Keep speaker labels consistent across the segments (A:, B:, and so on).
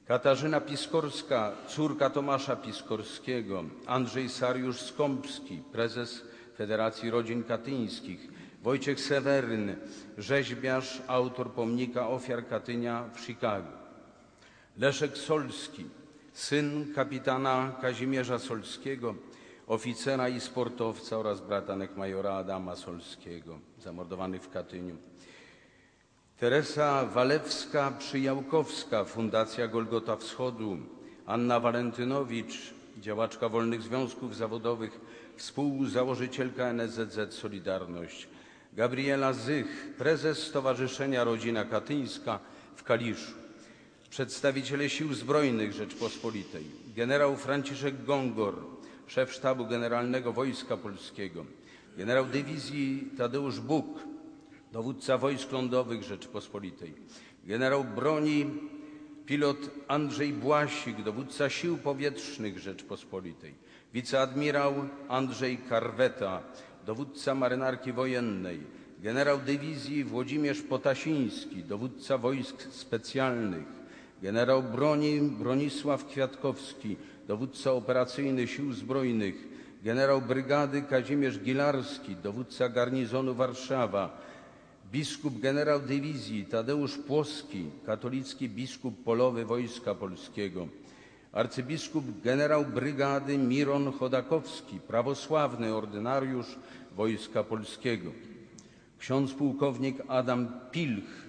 A: Katarzyna Piskorska, córka Tomasza Piskorskiego, Andrzej Sariusz-Skąpski, prezes Federacji Rodzin Katyńskich, Wojciech Seweryn, rzeźbiarz, autor pomnika ofiar Katynia w Chicago, Leszek Solski, syn kapitana Kazimierza Solskiego, oficera i sportowca oraz bratanek majora Adama Solskiego, zamordowanych w Katyniu. Teresa Walewska-Przyjałkowska, Fundacja Golgota Wschodu, Anna Walentynowicz, działaczka wolnych związków zawodowych, współzałożycielka NSZZ Solidarność, Gabriela Zych, prezes Stowarzyszenia Rodzina Katyńska w Kaliszu, przedstawiciele Sił Zbrojnych Rzeczpospolitej, generał Franciszek Gongor, szef Sztabu Generalnego Wojska Polskiego, generał dywizji Tadeusz Buk, dowódca wojsk lądowych Rzeczypospolitej, generał broni pilot Andrzej Błasik, dowódca Sił Powietrznych Rzeczypospolitej, wiceadmirał Andrzej Karweta, dowódca Marynarki Wojennej, generał dywizji Włodzimierz Potasiński, dowódca wojsk specjalnych, generał broni Bronisław Kwiatkowski, dowódca operacyjny Sił Zbrojnych, generał brygady Kazimierz Gilarski, dowódca garnizonu Warszawa, biskup generał dywizji Tadeusz Płoski, katolicki biskup polowy Wojska Polskiego, arcybiskup generał brygady Miron Chodakowski, prawosławny ordynariusz Wojska Polskiego, ksiądz pułkownik Adam Pilch,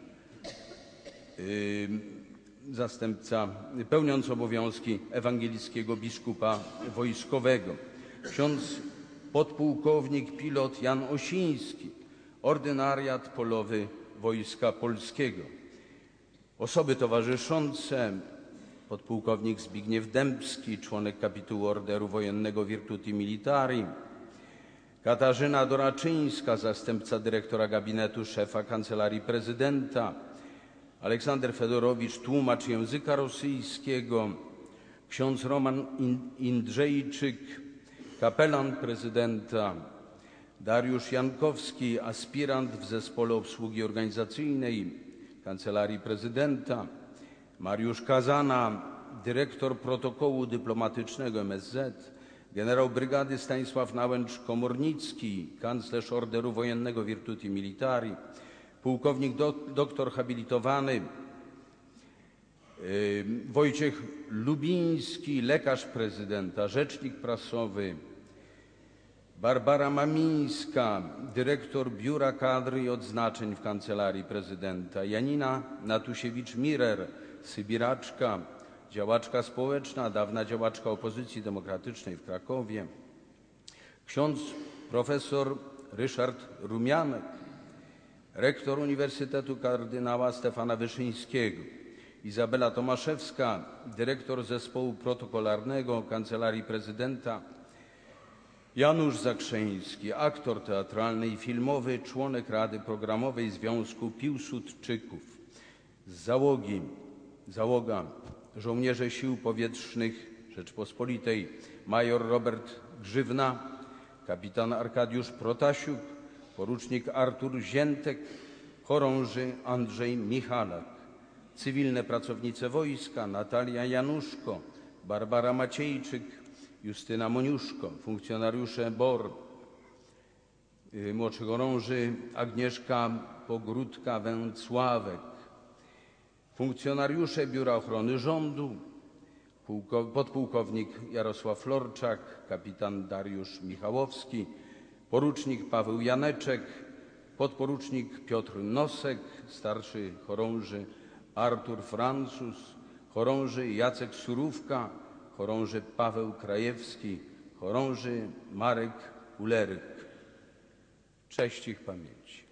A: zastępca, pełniący obowiązki ewangelickiego biskupa wojskowego, ksiądz podpułkownik pilot Jan Osiński, ordynariat polowy Wojska Polskiego. Osoby towarzyszące: podpułkownik Zbigniew Dębski, członek kapitułu Orderu Wojennego Virtuti Militari, Katarzyna Doraczyńska, zastępca dyrektora gabinetu szefa Kancelarii Prezydenta, Aleksander Fedorowicz, tłumacz języka rosyjskiego, ksiądz Roman Indrzejczyk, kapelan prezydenta, Dariusz Jankowski, aspirant w Zespole Obsługi Organizacyjnej Kancelarii Prezydenta, Mariusz Kazana, dyrektor protokołu dyplomatycznego MSZ, generał brygady Stanisław Nałęcz-Komornicki, kanclerz Orderu Wojennego Virtuti Militari, pułkownik doktor habilitowany Wojciech Lubiński, lekarz prezydenta, rzecznik prasowy, Barbara Mamińska, dyrektor Biura Kadr i Odznaczeń w Kancelarii Prezydenta, Janina Natusiewicz-Mirer, sybiraczka, działaczka społeczna, dawna działaczka opozycji demokratycznej w Krakowie, ksiądz profesor Ryszard Rumianek, rektor Uniwersytetu kardynała Stefana Wyszyńskiego, Izabela Tomaszewska, dyrektor Zespołu Protokolarnego Kancelarii Prezydenta, Janusz Zakrzeński, aktor teatralny i filmowy, członek Rady Programowej Związku Piłsudczyków. Z załoga: żołnierze Sił Powietrznych Rzeczpospolitej, major Robert Grzywna, kapitan Arkadiusz Protasiuk, porucznik Artur Ziętek, chorąży Andrzej Michalak, cywilne pracownice wojska: Natalia Januszko, Barbara Maciejczyk, Justyna Moniuszko, funkcjonariusze BOR, młodszy chorąży Agnieszka Pogródka-Węcławek, funkcjonariusze Biura Ochrony Rządu, podpułkownik Jarosław Florczak, kapitan Dariusz Michałowski, porucznik Paweł Janeczek, podporucznik Piotr Nosek, starszy chorąży Artur Francuz, chorąży Jacek Surówka, chorąży Paweł Krajewski, chorąży Marek Uleryk. Cześć ich pamięci.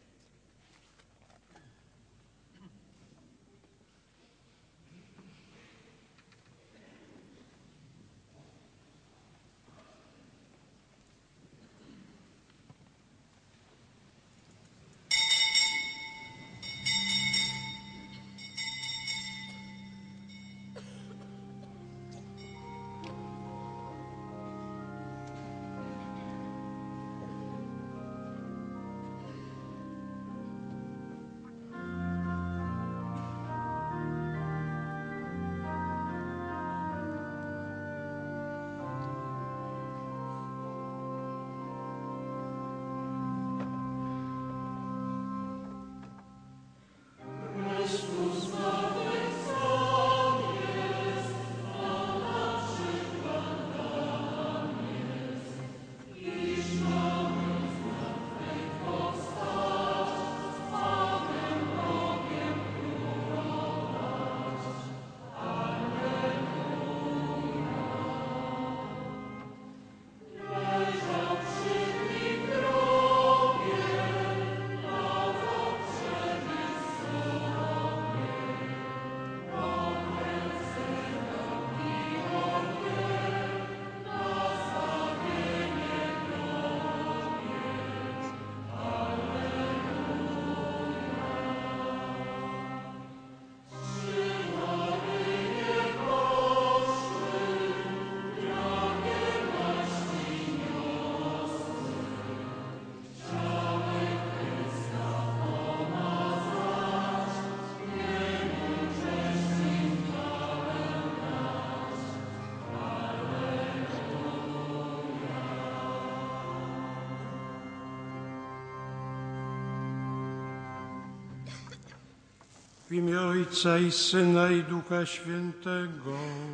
B: W imię Ojca i Syna i Ducha Świętego.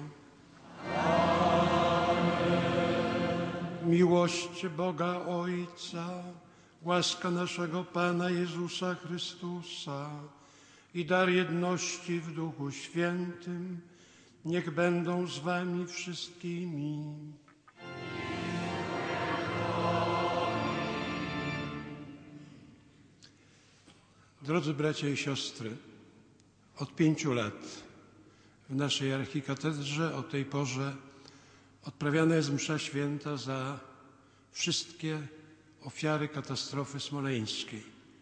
B: Miłość Boga Ojca, łaska naszego Pana Jezusa Chrystusa i dar jedności w Duchu Świętym niech będą z wami wszystkimi. Drodzy bracia i siostry, od 5 lat w naszej archikatedrze o tej porze odprawiana jest msza święta za wszystkie ofiary katastrofy smoleńskiej.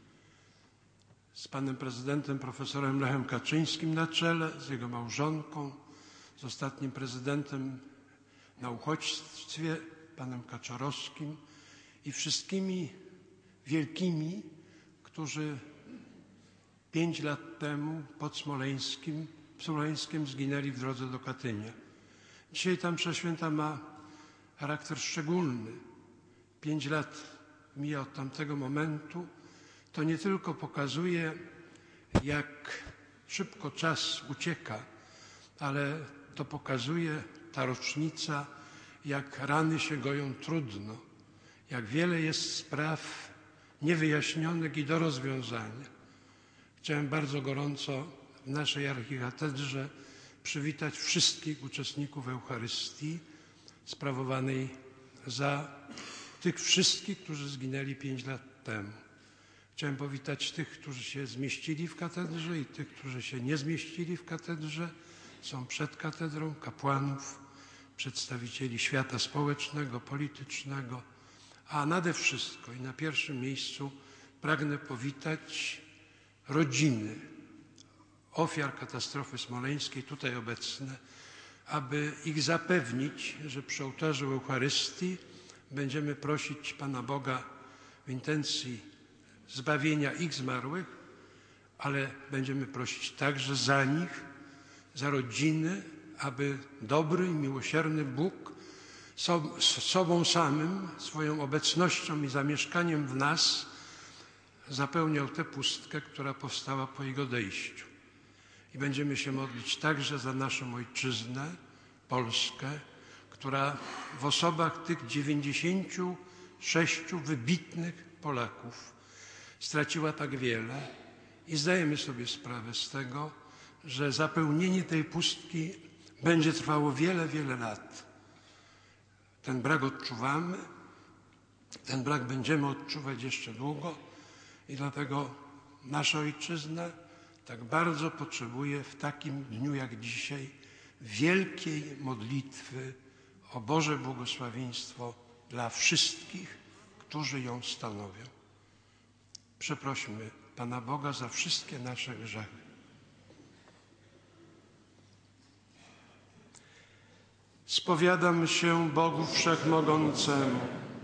B: Z panem prezydentem profesorem Lechem Kaczyńskim na czele, z jego małżonką, z ostatnim prezydentem na uchodźstwie, panem Kaczorowskim i wszystkimi wielkimi, którzy 5 lat temu pod Smoleńskiem zginęli w drodze do Katynia. Dzisiaj ta msza święta ma charakter szczególny. 5 lat mija od tamtego momentu. To nie tylko pokazuje, jak szybko czas ucieka, ale to pokazuje ta rocznica, jak rany się goją trudno, jak wiele jest spraw niewyjaśnionych i do rozwiązania. Chciałem bardzo gorąco w naszej archikatedrze przywitać wszystkich uczestników Eucharystii sprawowanej za tych wszystkich, którzy zginęli 5 lat temu. Chciałem powitać tych, którzy się zmieścili w katedrze i tych, którzy się nie zmieścili w katedrze. Są przed katedrą, kapłanów, przedstawicieli świata społecznego, politycznego, a nade wszystko i na pierwszym miejscu pragnę powitać rodziny ofiar katastrofy smoleńskiej tutaj obecne, aby ich zapewnić, że przy ołtarzu Eucharystii będziemy prosić Pana Boga w intencji zbawienia ich zmarłych, ale będziemy prosić także za nich, za rodziny, aby dobry i miłosierny Bóg sobą samym, swoją obecnością i zamieszkaniem w nas zapełniał tę pustkę, która powstała po Jego odejściu. I będziemy się modlić także za naszą ojczyznę, Polskę, która w osobach tych 96 wybitnych Polaków straciła tak wiele i zdajemy sobie sprawę z tego, że zapełnienie tej pustki będzie trwało wiele, wiele lat. Ten brak odczuwamy, ten brak będziemy odczuwać jeszcze długo i dlatego nasza ojczyzna tak bardzo potrzebuje w takim dniu jak dzisiaj wielkiej modlitwy o Boże błogosławieństwo dla wszystkich, którzy ją stanowią. Przeprośmy Pana Boga za wszystkie nasze grzechy. Spowiadam się Bogu Wszechmogącemu.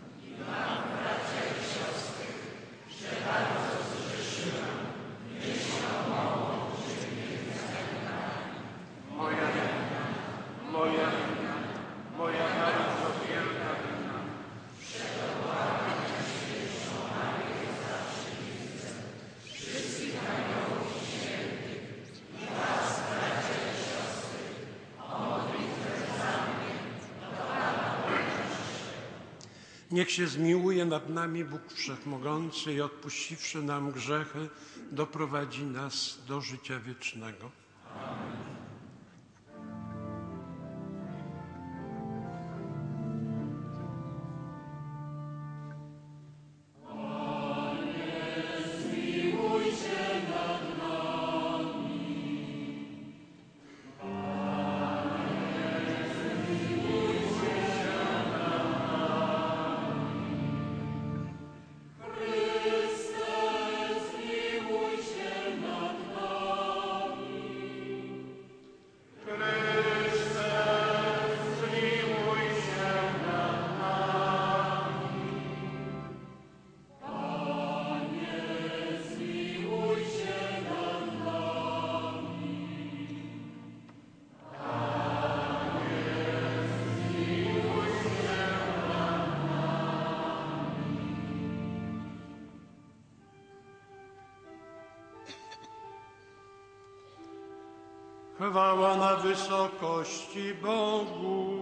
B: Niech się zmiłuje nad nami Bóg Wszechmogący i odpuściwszy nam grzechy, doprowadzi nas do życia wiecznego. Amen. Chwała na wysokości Bogu.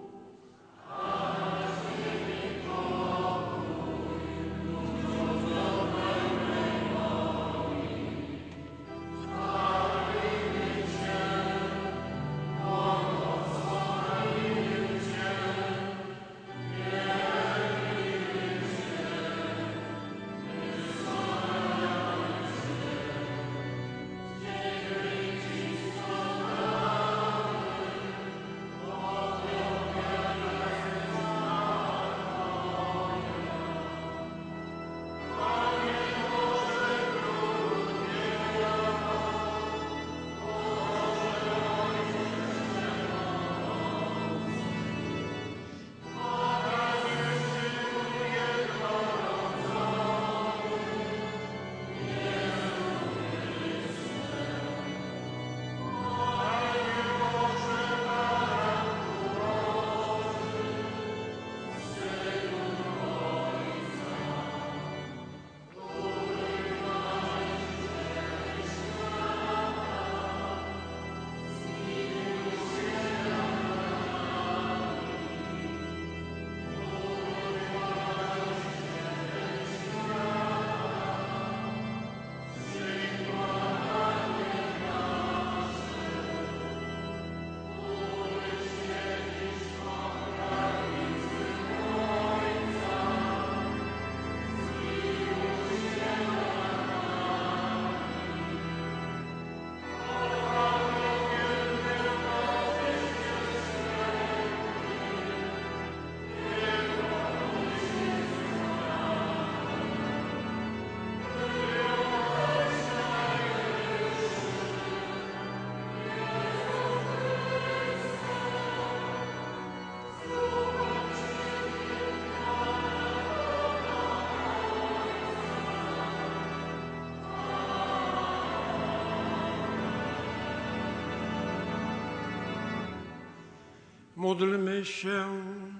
B: Módlmy się.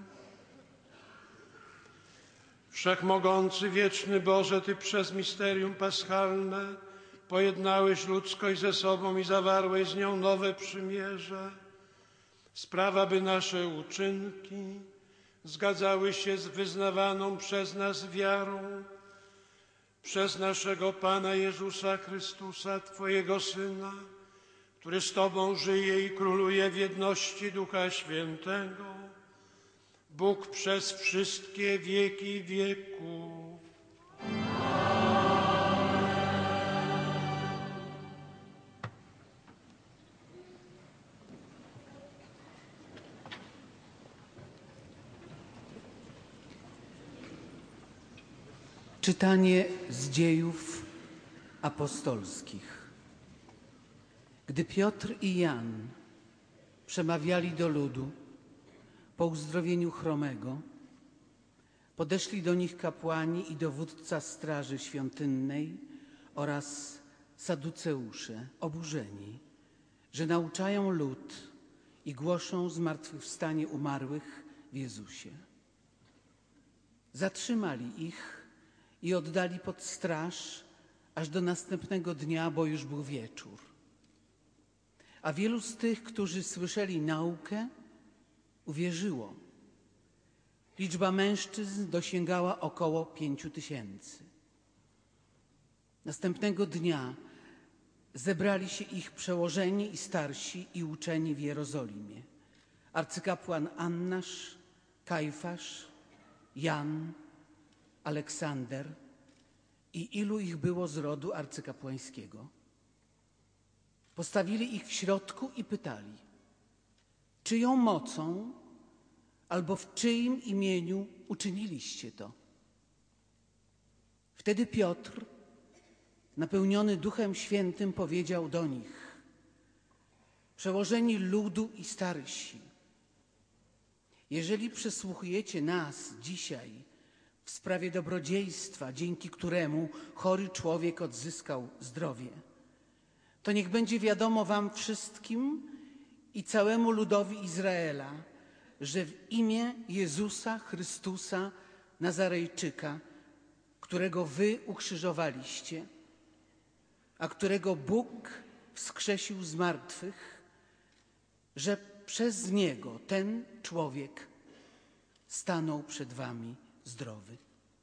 B: Wszechmogący, wieczny Boże, Ty przez misterium paschalne pojednałeś ludzkość ze sobą i zawarłeś z nią nowe przymierze. Sprawa, by nasze uczynki zgadzały się z wyznawaną przez nas wiarą, przez naszego Pana Jezusa Chrystusa, Twojego Syna, który z Tobą żyje i króluje w jedności Ducha Świętego, Bóg przez wszystkie wieki wieków.
C: Czytanie z Dziejów Apostolskich. Gdy Piotr i Jan przemawiali do ludu po uzdrowieniu chromego, podeszli do nich kapłani i dowódca straży świątynnej oraz saduceusze, oburzeni, że nauczają lud i głoszą zmartwychwstanie umarłych w Jezusie. Zatrzymali ich i oddali pod straż aż do następnego dnia, bo już był wieczór. A wielu z tych, którzy słyszeli naukę, uwierzyło. Liczba mężczyzn dosięgała około 5000. Następnego dnia zebrali się ich przełożeni i starsi i uczeni w Jerozolimie. Arcykapłan Annasz, Kajfasz, Jan, Aleksander i ilu ich było z rodu arcykapłańskiego. Postawili ich w środku i pytali, czyją mocą albo w czyim imieniu uczyniliście to? Wtedy Piotr, napełniony Duchem Świętym, powiedział do nich, przełożeni ludu i starsi, jeżeli przesłuchujecie nas dzisiaj w sprawie dobrodziejstwa, dzięki któremu chory człowiek odzyskał zdrowie, to niech będzie wiadomo wam wszystkim i całemu ludowi Izraela, że w imię Jezusa Chrystusa Nazarejczyka, którego wy ukrzyżowaliście, a którego Bóg wskrzesił z martwych, że przez niego ten człowiek stanął przed wami zdrowy.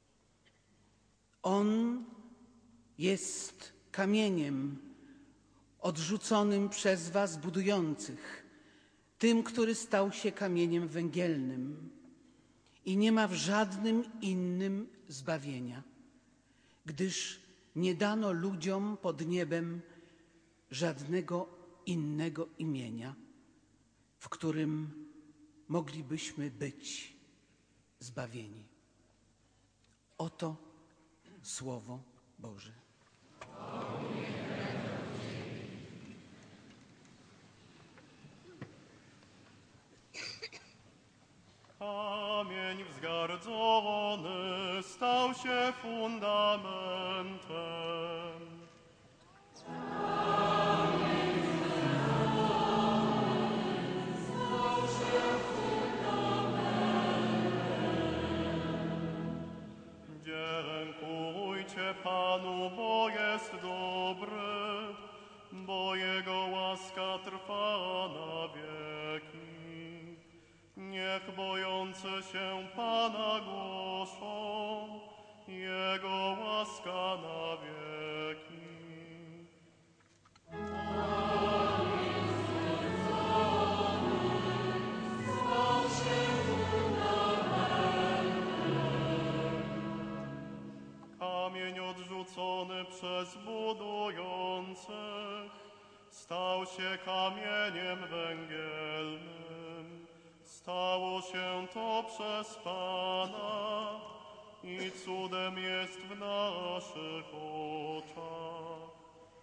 C: On jest kamieniem odrzuconym przez was budujących, tym, który stał się kamieniem węgielnym i nie ma w żadnym innym zbawienia, gdyż nie dano ludziom pod niebem żadnego innego imienia, w którym moglibyśmy być zbawieni. Oto Słowo Boże.
D: Kamień wzgardzony stał się fundamentem. Dziękujcie Panu, bo jest dobry, bo Jego łaska trwa na wieki. Niech bojący się Pana głoszą, Jego łaska na wieki. Kamień odrzucony przez budujących stał się kamieniem węgielnym. Stało się to przez Pana i cudem jest w naszych oczach.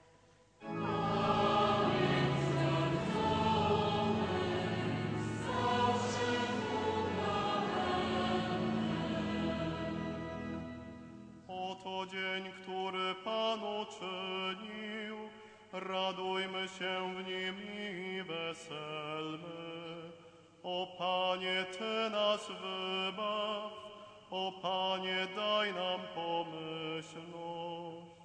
D: Oto dzień, który Pan uczynił, radujmy się w nim i weselmy. O Panie, Ty nas wybaw, o Panie, daj nam pomyślność.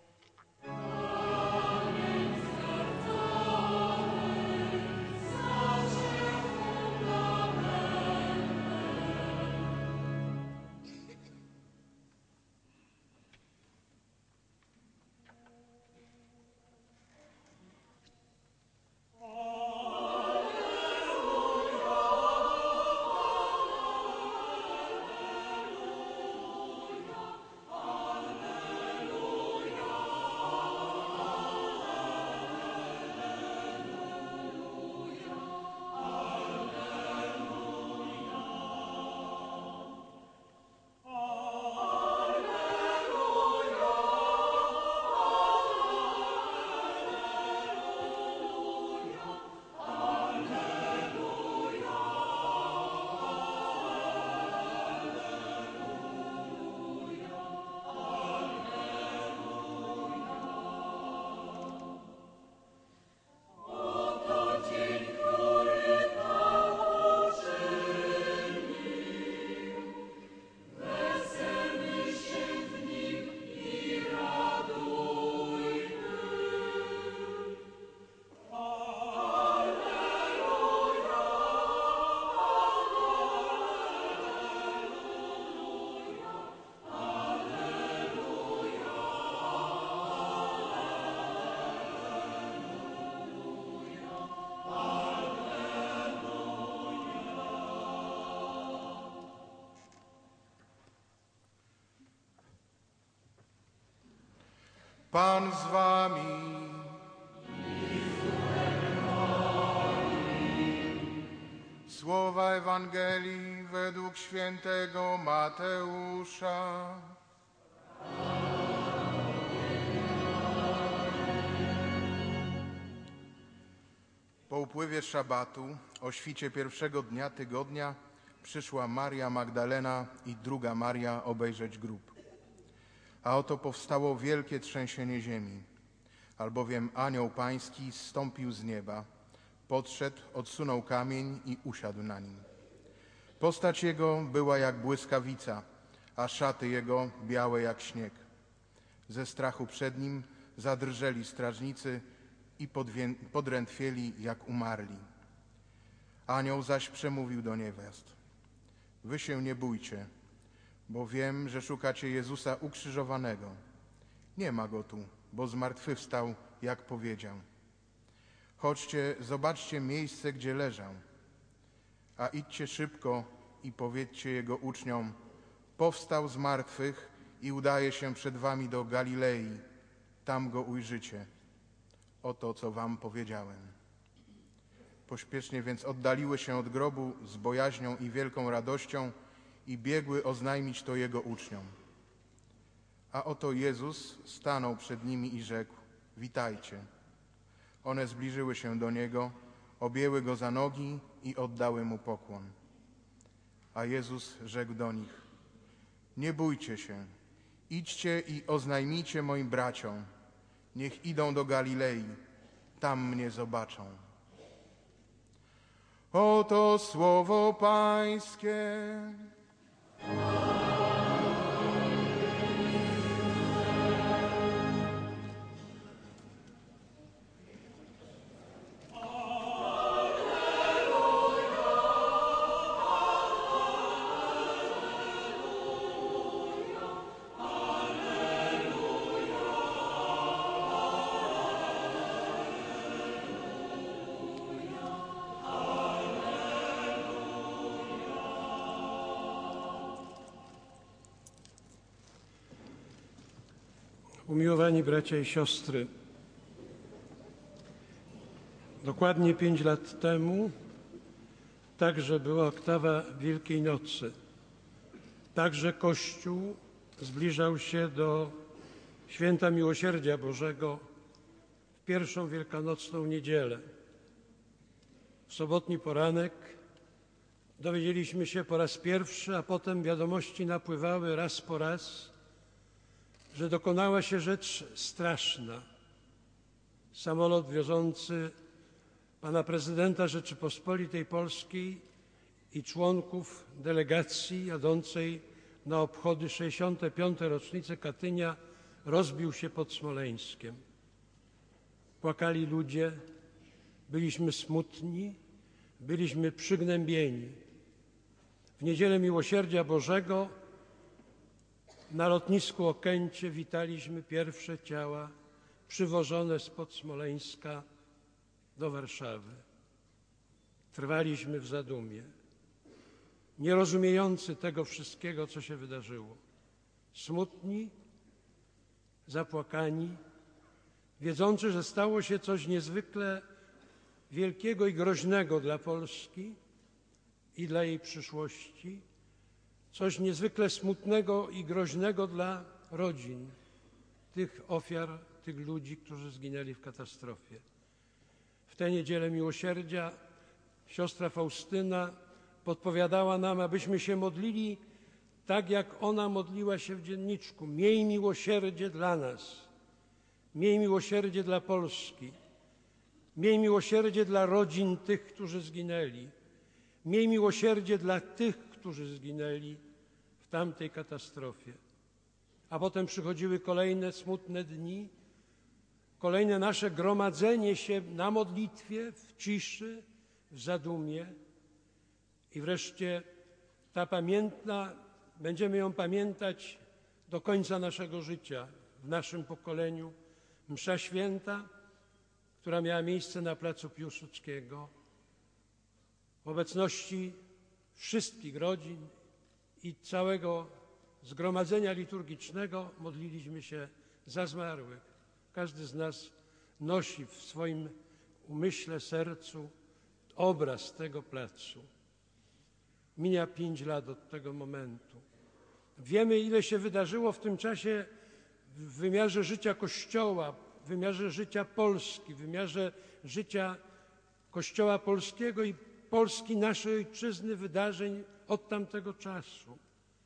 E: Pan z wami. Słowa Ewangelii według świętego Mateusza. Po upływie szabatu, o świcie pierwszego dnia tygodnia, przyszła Maria Magdalena i druga Maria obejrzeć grób. A oto powstało wielkie trzęsienie ziemi, albowiem anioł pański zstąpił z nieba, podszedł, odsunął kamień i usiadł na nim. Postać jego była jak błyskawica, a szaty jego białe jak śnieg. Ze strachu przed nim zadrżeli strażnicy i podrętwieli jak umarli. Anioł zaś przemówił do niewiast: wy się nie bójcie, bo wiem, że szukacie Jezusa ukrzyżowanego. Nie ma go tu, bo zmartwychwstał, jak powiedział. Chodźcie, zobaczcie miejsce, gdzie leżał. A idźcie szybko i powiedzcie jego uczniom: powstał z martwych i udaje się przed wami do Galilei. Tam go ujrzycie. Oto, co wam powiedziałem. Pośpiesznie więc oddaliły się od grobu z bojaźnią i wielką radością i biegły oznajmić to jego uczniom. A oto Jezus stanął przed nimi i rzekł: witajcie. One zbliżyły się do Niego, objęły Go za nogi i oddały Mu pokłon. A Jezus rzekł do nich: nie bójcie się, idźcie i oznajmijcie moim braciom, niech idą do Galilei, tam mnie zobaczą. Oto słowo Pańskie.
B: Umiłowani bracia i siostry, dokładnie 5 lat temu także była oktawa Wielkiej Nocy. Także Kościół zbliżał się do Święta Miłosierdzia Bożego w pierwszą wielkanocną niedzielę. W sobotni poranek dowiedzieliśmy się po raz pierwszy, a potem wiadomości napływały raz po raz, że dokonała się rzecz straszna. Samolot wiozący pana prezydenta Rzeczypospolitej Polskiej i członków delegacji jadącej na obchody 65. rocznicy Katynia rozbił się pod Smoleńskiem. Płakali ludzie, byliśmy smutni, byliśmy przygnębieni. W niedzielę Miłosierdzia Bożego na lotnisku Okęcie witaliśmy pierwsze ciała przywożone spod Smoleńska do Warszawy. Trwaliśmy w zadumie, nie rozumiejący tego wszystkiego, co się wydarzyło. Smutni, zapłakani, wiedzący, że stało się coś niezwykle wielkiego i groźnego dla Polski i dla jej przyszłości, coś niezwykle smutnego i groźnego dla rodzin tych ofiar, tych ludzi, którzy zginęli w katastrofie. W tę niedzielę Miłosierdzia siostra Faustyna podpowiadała nam, abyśmy się modlili tak, jak ona modliła się w dzienniczku. Miej miłosierdzie dla nas, miej miłosierdzie dla Polski, miej miłosierdzie dla rodzin tych, którzy zginęli, miej miłosierdzie dla tych, którzy zginęli w tamtej katastrofie. A potem przychodziły kolejne smutne dni, kolejne nasze gromadzenie się na modlitwie, w ciszy, w zadumie i wreszcie ta pamiętna, będziemy ją pamiętać do końca naszego życia, w naszym pokoleniu, msza święta, która miała miejsce na placu Piłsudskiego, w obecności wszystkich rodzin i całego zgromadzenia liturgicznego modliliśmy się za zmarłych. Każdy z nas nosi w swoim umyśle, sercu obraz tego placu. Mija 5 lat od tego momentu. Wiemy, ile się wydarzyło w tym czasie w wymiarze życia Kościoła, w wymiarze życia Polski, w wymiarze życia Kościoła polskiego i Polski, naszej ojczyzny, wydarzeń od tamtego czasu.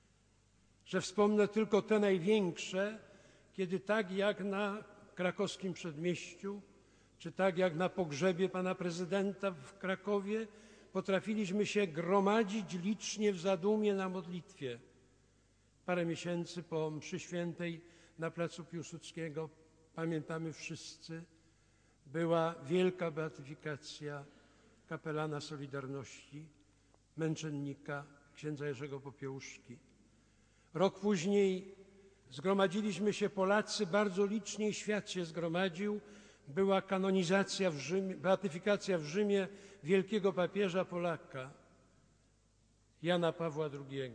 B: Że wspomnę tylko te największe, kiedy tak jak na krakowskim Przedmieściu, czy tak jak na pogrzebie pana prezydenta w Krakowie, potrafiliśmy się gromadzić licznie w zadumie na modlitwie. Parę miesięcy po mszy świętej na placu Piłsudskiego, pamiętamy wszyscy, była wielka beatyfikacja kapelana Solidarności, męczennika księdza Jerzego Popiełuszki. Rok później zgromadziliśmy się Polacy bardzo licznie i świat się zgromadził. Była kanonizacja w Rzymie, beatyfikacja w Rzymie wielkiego papieża Polaka, Jana Pawła II.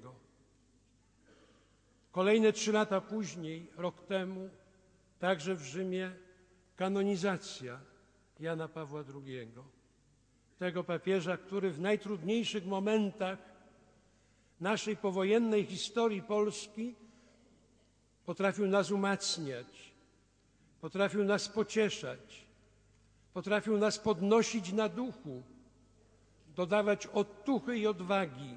B: Kolejne 3 lata później, rok temu, także w Rzymie kanonizacja Jana Pawła II. Tego papieża, który w najtrudniejszych momentach naszej powojennej historii Polski potrafił nas umacniać, potrafił nas pocieszać, potrafił nas podnosić na duchu, dodawać otuchy i odwagi.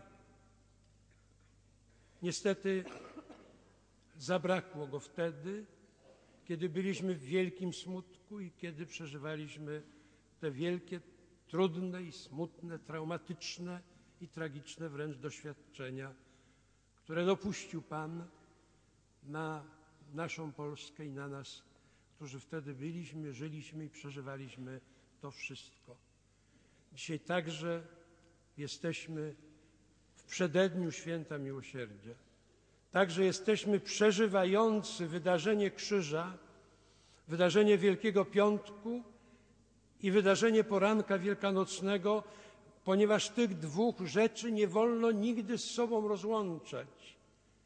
B: Niestety zabrakło go wtedy, kiedy byliśmy w wielkim smutku i kiedy przeżywaliśmy te wielkie, trudne i smutne, traumatyczne i tragiczne wręcz doświadczenia, które dopuścił Pan na naszą Polskę i na nas, którzy wtedy byliśmy, żyliśmy i przeżywaliśmy to wszystko. Dzisiaj także jesteśmy w przededniu Święta Miłosierdzia. Także jesteśmy przeżywający wydarzenie Krzyża, wydarzenie Wielkiego Piątku i wydarzenie poranka wielkanocnego, ponieważ tych dwóch rzeczy nie wolno nigdy z sobą rozłączać.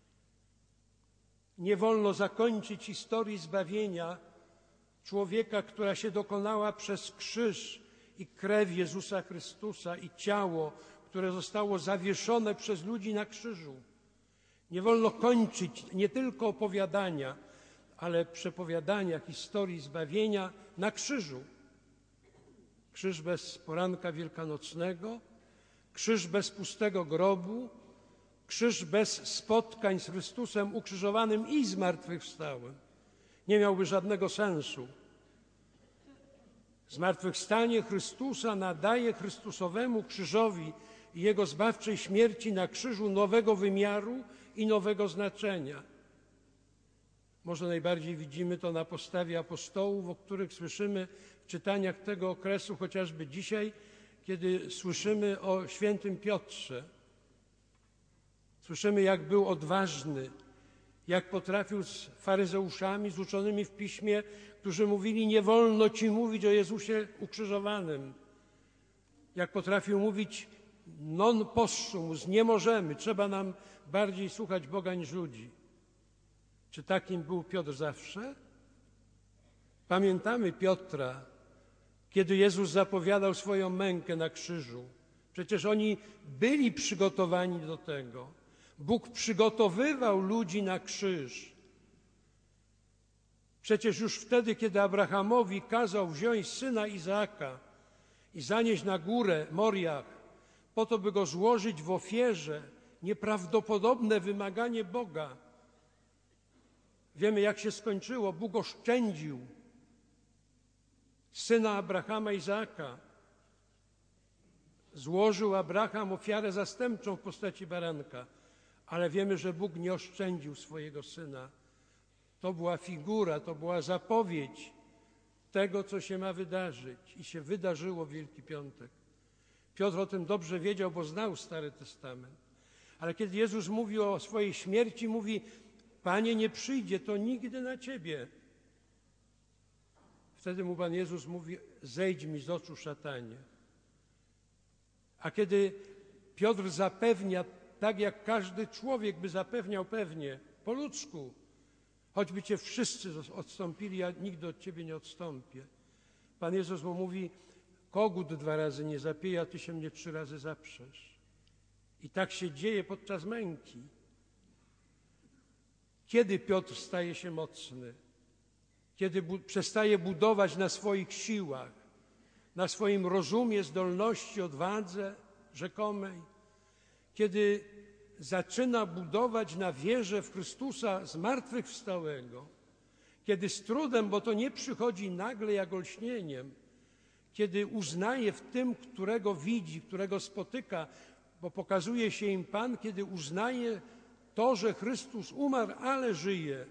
B: Nie wolno zakończyć historii zbawienia człowieka, która się dokonała przez krzyż i krew Jezusa Chrystusa i ciało, które zostało zawieszone przez ludzi na krzyżu. Nie wolno kończyć nie tylko opowiadania, ale przepowiadania historii zbawienia na krzyżu. Krzyż bez poranka wielkanocnego, krzyż bez pustego grobu, krzyż bez spotkań z Chrystusem ukrzyżowanym i zmartwychwstałym nie miałby żadnego sensu. Zmartwychwstanie Chrystusa nadaje Chrystusowemu krzyżowi i Jego zbawczej śmierci na krzyżu nowego wymiaru i nowego znaczenia. Może najbardziej widzimy to na postawie apostołów, o których słyszymy w czytaniach tego okresu, chociażby dzisiaj, kiedy słyszymy o świętym Piotrze. Słyszymy, jak był odważny, jak potrafił z faryzeuszami, z uczonymi w piśmie, którzy mówili, nie wolno ci mówić o Jezusie ukrzyżowanym. Jak potrafił mówić, non possumus, nie możemy, trzeba nam bardziej słuchać Boga niż ludzi. Czy takim był Piotr zawsze? Pamiętamy Piotra, kiedy Jezus zapowiadał swoją mękę na krzyżu. Przecież oni byli przygotowani do tego. Bóg przygotowywał ludzi na krzyż. Przecież już wtedy, kiedy Abrahamowi kazał wziąć syna Izaaka i zanieść na górę Moriach, po to, by go złożyć w ofierze, nieprawdopodobne wymaganie Boga. Wiemy, jak się skończyło. Bóg oszczędził syna Abrahama, Izaaka. Złożył Abraham ofiarę zastępczą w postaci baranka, ale wiemy, że Bóg nie oszczędził swojego syna. To była figura, to była zapowiedź tego, co się ma wydarzyć. I się wydarzyło w Wielki Piątek. Piotr o tym dobrze wiedział, bo znał Stary Testament. Ale kiedy Jezus mówi o swojej śmierci, mówi, Panie, nie przyjdzie to nigdy na Ciebie. Wtedy mu Pan Jezus mówi, zejdź mi z oczu, szatanie. A kiedy Piotr zapewnia, tak jak każdy człowiek by zapewniał pewnie, po ludzku, choćby Cię wszyscy odstąpili, ja nigdy od Ciebie nie odstąpię. Pan Jezus mu mówi, kogut 2 razy nie zapieje, a Ty się mnie 3 razy zaprzesz. I tak się dzieje podczas męki. Kiedy Piotr staje się mocny? Kiedy przestaje budować na swoich siłach, na swoim rozumie, zdolności, odwadze rzekomej? Kiedy zaczyna budować na wierze w Chrystusa zmartwychwstałego? Kiedy z trudem, bo to nie przychodzi nagle jak olśnieniem, kiedy uznaje w tym, którego widzi, którego spotyka, bo pokazuje się im Pan, kiedy uznaje to, że Chrystus umarł, ale żyje,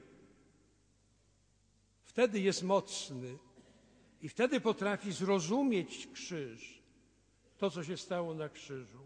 B: wtedy jest mocny i wtedy potrafi zrozumieć krzyż. to, co się stało na krzyżu.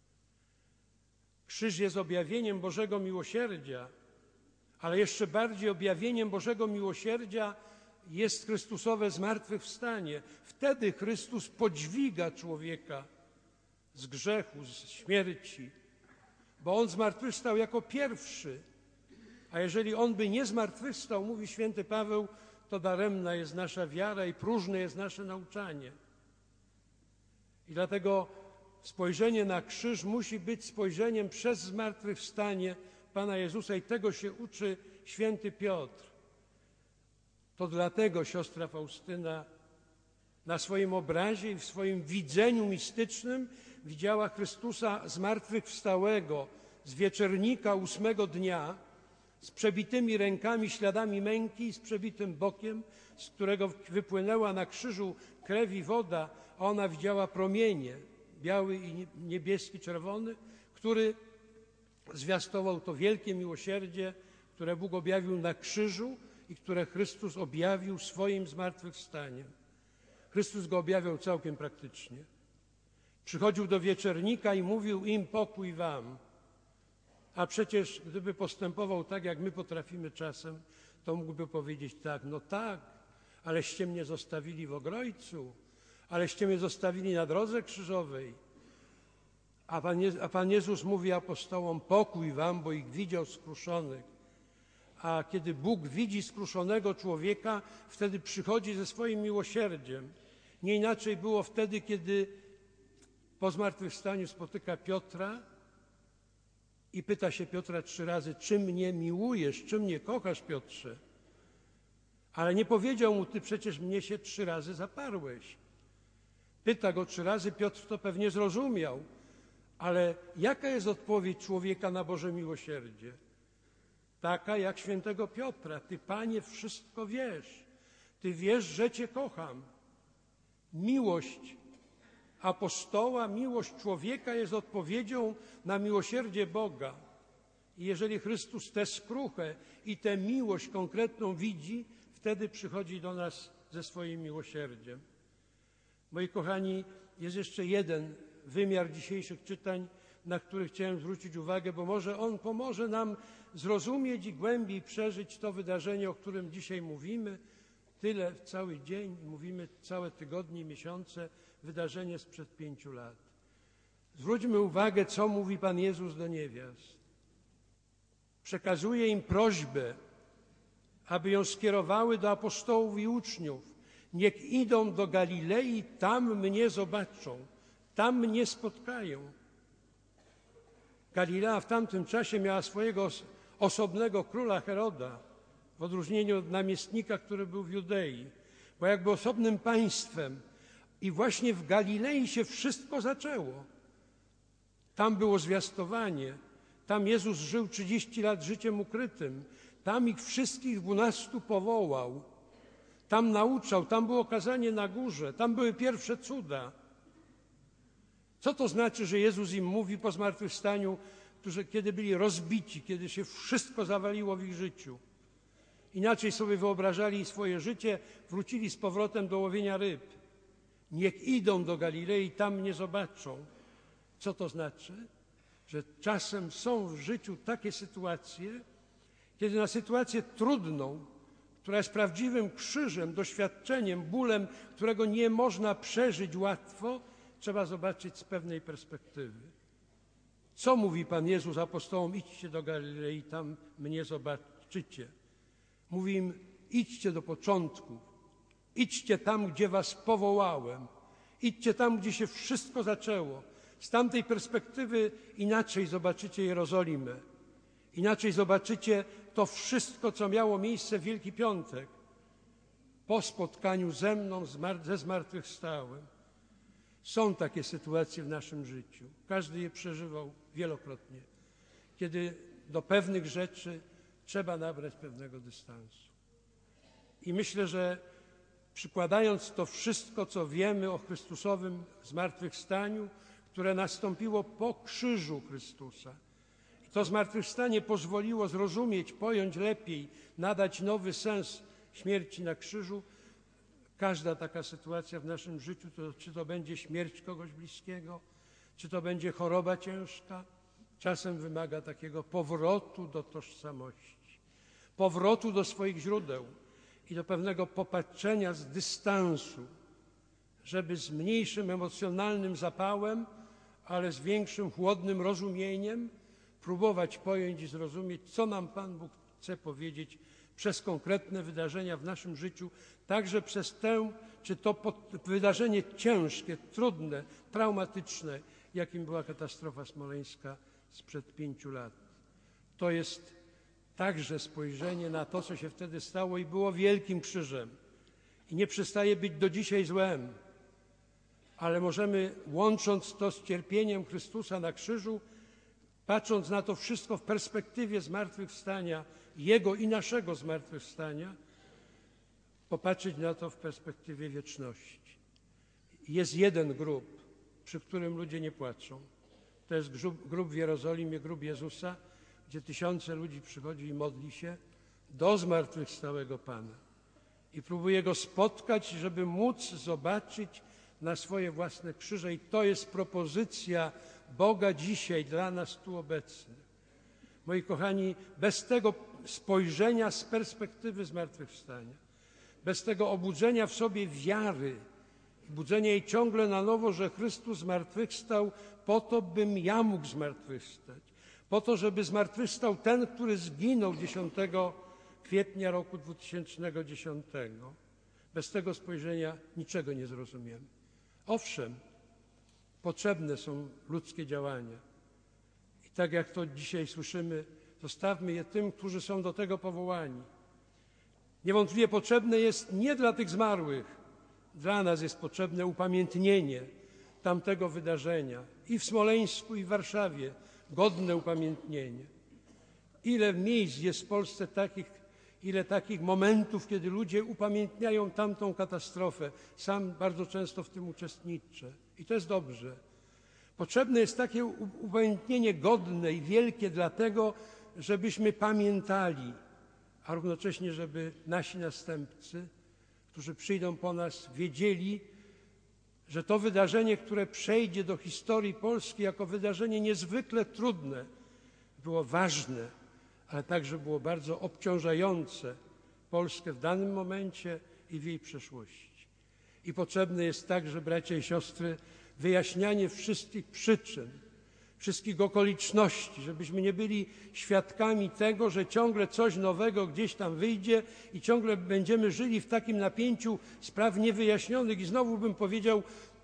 B: Krzyż jest objawieniem Bożego miłosierdzia, ale jeszcze bardziej objawieniem Bożego miłosierdzia jest Chrystusowe zmartwychwstanie. Wtedy Chrystus podźwiga człowieka z grzechu, z śmierci, bo On zmartwychwstał jako pierwszy. A jeżeli On by nie zmartwychwstał, mówi święty Paweł, to daremna jest nasza wiara i próżne jest nasze nauczanie. I dlatego spojrzenie na krzyż musi być spojrzeniem przez zmartwychwstanie Pana Jezusa i tego się uczy święty Piotr. To dlatego siostra Faustyna na swoim obrazie i w swoim widzeniu mistycznym widziała Chrystusa zmartwychwstałego z wieczernika 8 dnia, z przebitymi rękami, śladami męki i z przebitym bokiem, z którego wypłynęła na krzyżu krew i woda, a ona widziała promienie, biały i niebieski, czerwony, który zwiastował to wielkie miłosierdzie, które Bóg objawił na krzyżu i które Chrystus objawił swoim zmartwychwstaniem. Chrystus go objawiał całkiem praktycznie. Przychodził do wieczernika i mówił im: pokój wam. A przecież gdyby postępował tak, jak my potrafimy czasem, to mógłby powiedzieć tak, no tak, aleście mnie zostawili w Ogrojcu, aleście mnie zostawili na drodze krzyżowej. A Pan Jezus mówi apostołom: pokój wam, bo ich widział skruszonych. A kiedy Bóg widzi skruszonego człowieka, wtedy przychodzi ze swoim miłosierdziem. Nie inaczej było wtedy, kiedy po zmartwychwstaniu spotyka Piotra i pyta się Piotra 3 razy: czy mnie miłujesz, czy mnie kochasz, Piotrze? Ale nie powiedział mu: ty przecież mnie się 3 razy zaparłeś. Pyta go 3 razy, Piotr to pewnie zrozumiał. Ale jaka jest odpowiedź człowieka na Boże miłosierdzie? Taka jak świętego Piotra: ty, Panie, wszystko wiesz. Ty wiesz, że Cię kocham. Miłość apostoła, miłość człowieka jest odpowiedzią na miłosierdzie Boga. I jeżeli Chrystus tę skruchę i tę miłość konkretną widzi, wtedy przychodzi do nas ze swoim miłosierdziem. Moi kochani, jest jeszcze jeden wymiar dzisiejszych czytań, na który chciałem zwrócić uwagę, bo może on pomoże nam zrozumieć i głębiej przeżyć to wydarzenie, o którym dzisiaj mówimy. Tyle cały dzień, mówimy całe tygodnie, miesiące, wydarzenie sprzed 5 lat. Zwróćmy uwagę, co mówi Pan Jezus do niewiast. Przekazuje im prośbę, aby ją skierowały do apostołów i uczniów. Niech idą do Galilei, tam mnie zobaczą, tam mnie spotkają. Galilea w tamtym czasie miała swojego osobnego króla Heroda, w odróżnieniu od namiestnika, który był w Judei, bo jakby osobnym państwem. I właśnie w Galilei się wszystko zaczęło. Tam było zwiastowanie, tam Jezus żył 30 lat życiem ukrytym, tam ich wszystkich 12 powołał, tam nauczał, tam było kazanie na górze, tam były pierwsze cuda. Co to znaczy, że Jezus im mówi po zmartwychwstaniu, kiedy byli rozbici, kiedy się wszystko zawaliło w ich życiu? Inaczej sobie wyobrażali swoje życie, wrócili z powrotem do łowienia ryb. Niech idą do Galilei, tam mnie zobaczą. Co to znaczy? Że czasem są w życiu takie sytuacje, kiedy na sytuację trudną, która jest prawdziwym krzyżem, doświadczeniem, bólem, którego nie można przeżyć łatwo, trzeba zobaczyć z pewnej perspektywy. Co mówi Pan Jezus apostołom? Idźcie do Galilei, tam mnie zobaczycie. Mówi im: idźcie do początku, idźcie tam, gdzie was powołałem, idźcie tam, gdzie się wszystko zaczęło. Z tamtej perspektywy inaczej zobaczycie Jerozolimę, inaczej zobaczycie to wszystko, co miało miejsce w Wielki Piątek, po spotkaniu ze mną, ze zmartwychwstałym. Są takie sytuacje w naszym życiu. Każdy je przeżywał wielokrotnie, kiedy do pewnych rzeczy trzeba nabrać pewnego dystansu. I myślę, że przykładając to wszystko, co wiemy o Chrystusowym zmartwychwstaniu, które nastąpiło po krzyżu Chrystusa, i to zmartwychwstanie pozwoliło zrozumieć, pojąć lepiej, nadać nowy sens śmierci na krzyżu, Każda taka sytuacja w naszym życiu, czy to będzie śmierć kogoś bliskiego, czy to będzie choroba ciężka, czasem wymaga takiego powrotu do tożsamości, powrotu do swoich źródeł i do pewnego popatrzenia z dystansu, żeby z mniejszym emocjonalnym zapałem, ale z większym chłodnym rozumieniem próbować pojąć i zrozumieć, co nam Pan Bóg chce powiedzieć przez konkretne wydarzenia w naszym życiu, także przez to wydarzenie ciężkie, trudne, traumatyczne, jakim była katastrofa smoleńska sprzed 5 lat. To jest także spojrzenie na to, co się wtedy stało i było wielkim krzyżem. I nie przestaje być do dzisiaj złem, ale możemy, łącząc to z cierpieniem Chrystusa na krzyżu, patrząc na to wszystko w perspektywie zmartwychwstania, Jego i naszego zmartwychwstania, popatrzeć na to w perspektywie wieczności. Jest jeden grób, przy którym ludzie nie płaczą. To jest grób w Jerozolimie, grób Jezusa, gdzie tysiące ludzi przychodzi i modli się do zmartwychwstałego Pana. I próbuje Go spotkać, żeby móc zobaczyć na swoje własne krzyże. I to jest propozycja Boga dzisiaj dla nas tu obecnych. Moi kochani, bez tego spojrzenia z perspektywy zmartwychwstania, bez tego obudzenia w sobie wiary, budzenia jej ciągle na nowo, że Chrystus zmartwychwstał po to, bym ja mógł zmartwychwstać, po to, żeby zmartwychwstał ten, który zginął 10 kwietnia roku 2010. Bez tego spojrzenia niczego nie zrozumiemy. Owszem, potrzebne są ludzkie działania. I tak jak to dzisiaj słyszymy, zostawmy je tym, którzy są do tego powołani. Niewątpliwie potrzebne jest nie dla tych zmarłych, dla nas jest potrzebne upamiętnienie tamtego wydarzenia i w Smoleńsku, i w Warszawie, godne upamiętnienie. Ile miejsc jest w Polsce takich momentów, kiedy ludzie upamiętniają tamtą katastrofę. Sam bardzo często w tym uczestniczę i to jest dobrze. Potrzebne jest takie upamiętnienie godne i wielkie dlatego, żebyśmy pamiętali, a równocześnie, żeby nasi następcy, którzy przyjdą po nas, wiedzieli, że to wydarzenie, które przejdzie do historii Polski jako wydarzenie niezwykle trudne, było ważne, ale także było bardzo obciążające Polskę w danym momencie i w jej przeszłości. I potrzebne jest także, bracia i siostry, wyjaśnianie wszystkich przyczyn, wszystkich okoliczności, żebyśmy nie byli świadkami tego, że ciągle coś nowego gdzieś tam wyjdzie i ciągle będziemy żyli w takim napięciu spraw niewyjaśnionych. I znowu bym powiedział,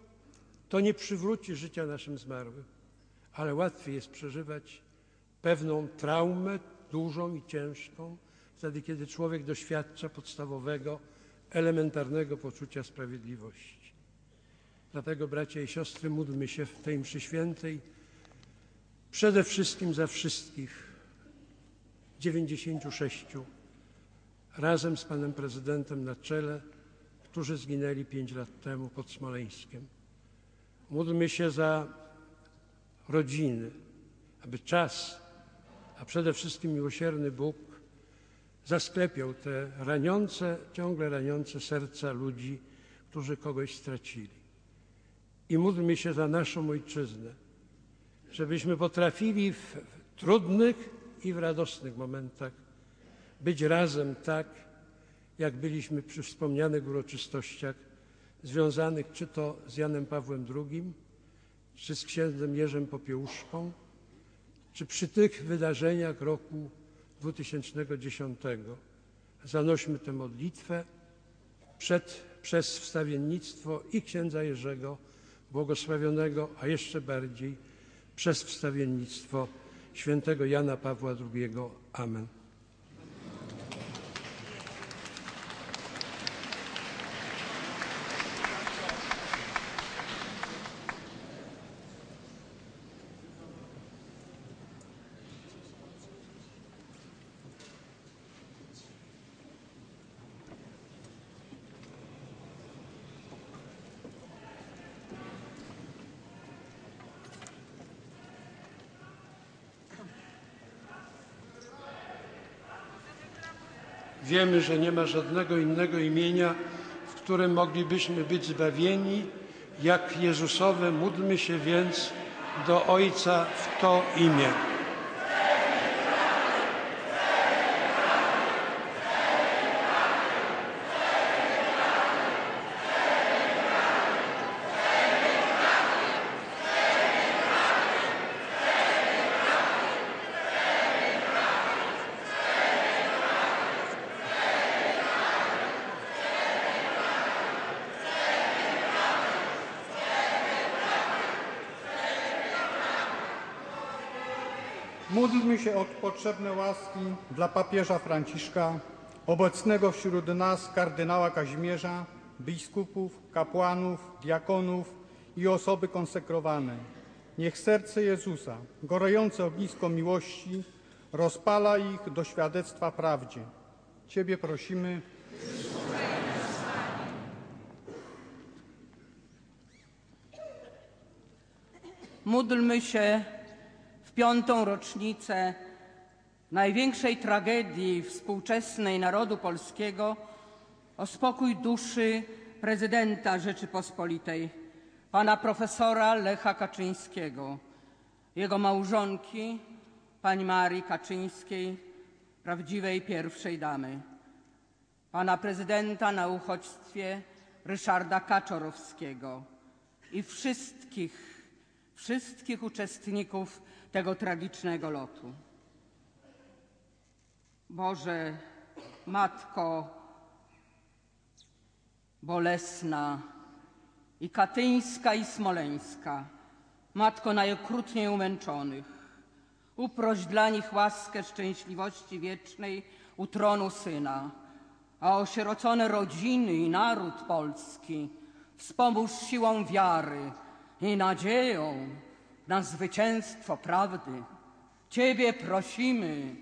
B: to nie przywróci życia naszym zmarłym, ale łatwiej jest przeżywać pewną traumę, dużą i ciężką, wtedy kiedy człowiek doświadcza podstawowego, elementarnego poczucia sprawiedliwości. Dlatego, bracia i siostry, módlmy się w tej mszy świętej przede wszystkim za wszystkich 96 razem z panem prezydentem na czele, którzy zginęli 5 lat temu pod Smoleńskiem. Módlmy się za rodziny, aby czas, a przede wszystkim miłosierny Bóg zasklepiał te ciągle raniące serca ludzi, którzy kogoś stracili. I módlmy się za naszą ojczyznę, żebyśmy potrafili w trudnych i w radosnych momentach być razem tak, jak byliśmy przy wspomnianych uroczystościach związanych czy to z Janem Pawłem II, czy z księdzem Jerzym Popiełuszką, czy przy tych wydarzeniach roku 2010. Zanośmy tę modlitwę przez wstawiennictwo i księdza Jerzego błogosławionego, a jeszcze bardziej przez wstawiennictwo świętego Jana Pawła II. Amen. Wiemy, że nie ma żadnego innego imienia, w którym moglibyśmy być zbawieni, jak Jezusowe. Módlmy się więc do Ojca w to imię.
F: Módlmy się o potrzebne łaski dla papieża Franciszka, obecnego wśród nas kardynała Kazimierza, biskupów, kapłanów, diakonów i osoby konsekrowane. Niech serce Jezusa, gorejące ognisko miłości, rozpala ich do świadectwa prawdzie. Ciebie prosimy.
G: Módlmy się w 5. rocznicę największej tragedii współczesnej narodu polskiego o spokój duszy prezydenta Rzeczypospolitej, pana profesora Lecha Kaczyńskiego, jego małżonki, pani Marii Kaczyńskiej, prawdziwej pierwszej damy, pana prezydenta na uchodźstwie Ryszarda Kaczorowskiego i wszystkich uczestników tego tragicznego lotu. Boże, Matko bolesna i katyńska i smoleńska, Matko najokrutniej umęczonych, uproś dla nich łaskę szczęśliwości wiecznej u tronu Syna, a osierocone rodziny i naród polski wspomóż siłą wiary i nadzieją na zwycięstwo prawdy. Ciebie prosimy.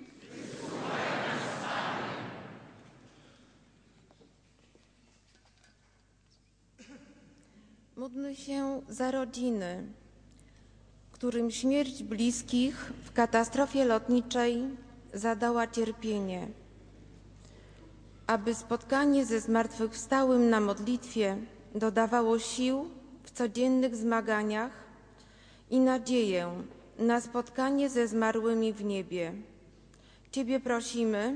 H: Módlmy się za rodziny, którym śmierć bliskich w katastrofie lotniczej zadała cierpienie, aby spotkanie ze zmartwychwstałym na modlitwie dodawało sił w codziennych zmaganiach i nadzieję na spotkanie ze zmarłymi w niebie. Ciebie prosimy.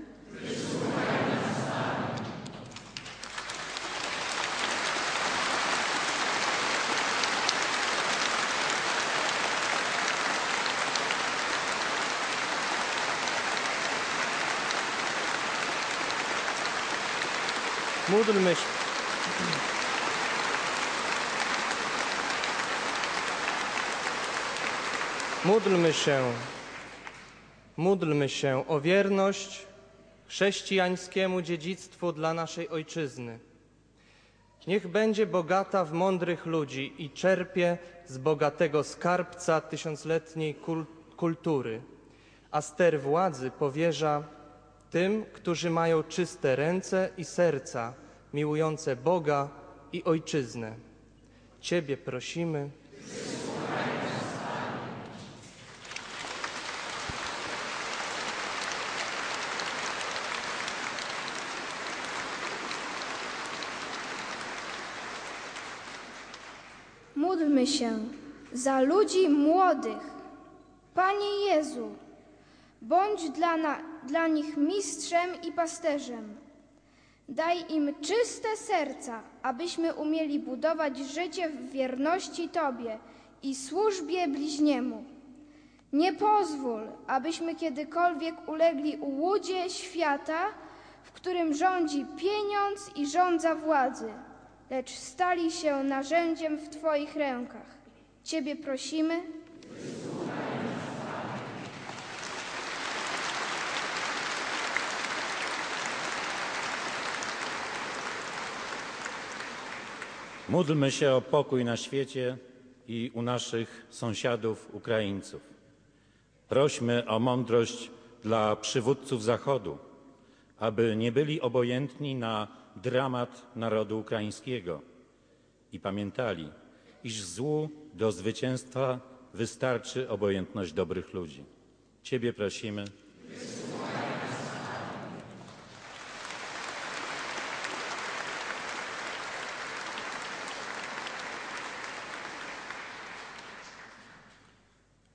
I: Módlmy się o wierność chrześcijańskiemu dziedzictwu dla naszej ojczyzny. Niech będzie bogata w mądrych ludzi i czerpie z bogatego skarbca tysiącletniej kultury, a ster władzy powierza tym, którzy mają czyste ręce i serca, miłujące Boga i ojczyznę. Ciebie prosimy.
J: Módlmy się za ludzi młodych. Panie Jezu, bądź dla nich mistrzem i pasterzem. Daj im czyste serca, abyśmy umieli budować życie w wierności Tobie i służbie bliźniemu. Nie pozwól, abyśmy kiedykolwiek ulegli ułudzie świata, w którym rządzi pieniądz i żądza władzy, lecz stali się narzędziem w Twoich rękach. Ciebie prosimy.
K: Módlmy się o pokój na świecie i u naszych sąsiadów Ukraińców. Prośmy o mądrość dla przywódców Zachodu, aby nie byli obojętni na dramat narodu ukraińskiego i pamiętali, iż złu do zwycięstwa wystarczy obojętność dobrych ludzi. Ciebie prosimy.